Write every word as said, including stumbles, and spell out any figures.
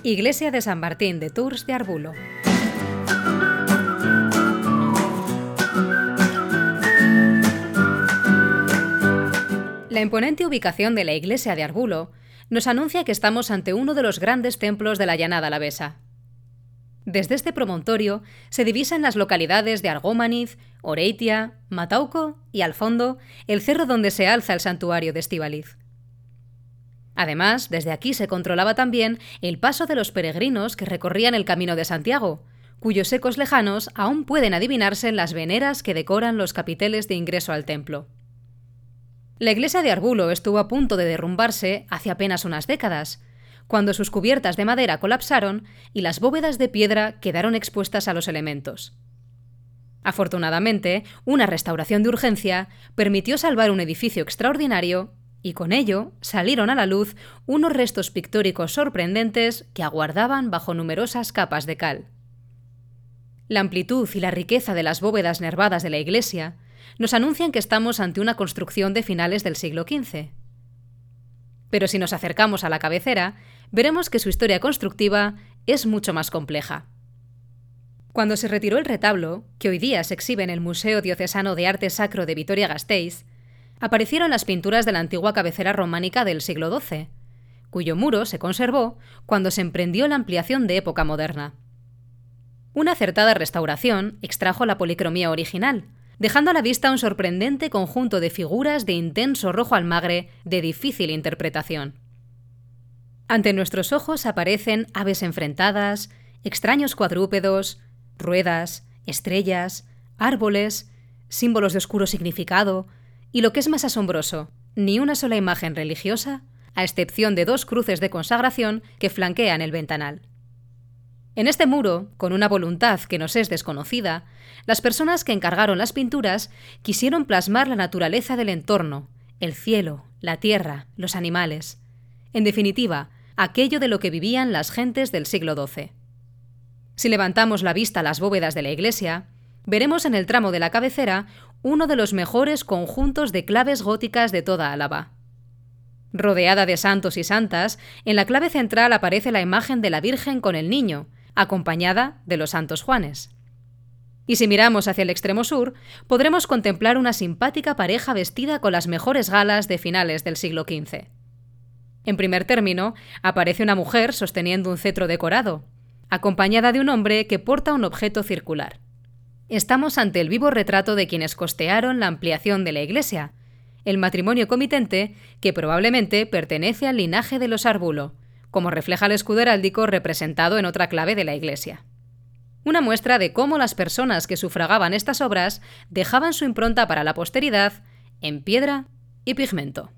Iglesia de San Martín de Tours de Arbulo. La imponente ubicación de la iglesia de Arbulo nos anuncia que estamos ante uno de los grandes templos de la llanada alavesa. Desde este promontorio se divisan las localidades de Argómaniz, Oreitia, Matauco y, al fondo, el cerro donde se alza el santuario de Estíbaliz. Además, desde aquí se controlaba también el paso de los peregrinos que recorrían el Camino de Santiago, cuyos ecos lejanos aún pueden adivinarse en las veneras que decoran los capiteles de ingreso al templo. La iglesia de Arbulo estuvo a punto de derrumbarse hace apenas unas décadas, cuando sus cubiertas de madera colapsaron y las bóvedas de piedra quedaron expuestas a los elementos. Afortunadamente, una restauración de urgencia permitió salvar un edificio extraordinario y con ello salieron a la luz unos restos pictóricos sorprendentes que aguardaban bajo numerosas capas de cal. La amplitud y la riqueza de las bóvedas nervadas de la iglesia nos anuncian que estamos ante una construcción de finales del siglo quince. Pero si nos acercamos a la cabecera, veremos que su historia constructiva es mucho más compleja. Cuando se retiró el retablo, que hoy día se exhibe en el Museo Diocesano de Arte Sacro de Vitoria-Gasteiz, aparecieron las pinturas de la antigua cabecera románica del siglo doce, cuyo muro se conservó cuando se emprendió la ampliación de época moderna. Una acertada restauración extrajo la policromía original, dejando a la vista un sorprendente conjunto de figuras de intenso rojo almagre de difícil interpretación. Ante nuestros ojos aparecen aves enfrentadas, extraños cuadrúpedos, ruedas, estrellas, árboles, símbolos de oscuro significado y, lo que es más asombroso, ni una sola imagen religiosa, a excepción de dos cruces de consagración que flanquean el ventanal. En este muro, con una voluntad que nos es desconocida, las personas que encargaron las pinturas quisieron plasmar la naturaleza del entorno, el cielo, la tierra, los animales. En definitiva, aquello de lo que vivían las gentes del siglo doce. Si levantamos la vista a las bóvedas de la iglesia, veremos en el tramo de la cabecera uno de los mejores conjuntos de claves góticas de toda Álava. Rodeada de santos y santas, en la clave central aparece la imagen de la Virgen con el Niño, acompañada de los santos Juanes. Y si miramos hacia el extremo sur, podremos contemplar una simpática pareja vestida con las mejores galas de finales del siglo quince. En primer término, aparece una mujer sosteniendo un cetro decorado, acompañada de un hombre que porta un objeto circular. Estamos ante el vivo retrato de quienes costearon la ampliación de la iglesia, el matrimonio comitente que probablemente pertenece al linaje de los Arbulo, como refleja el escudo heráldico representado en otra clave de la iglesia. Una muestra de cómo las personas que sufragaban estas obras dejaban su impronta para la posteridad en piedra y pigmento.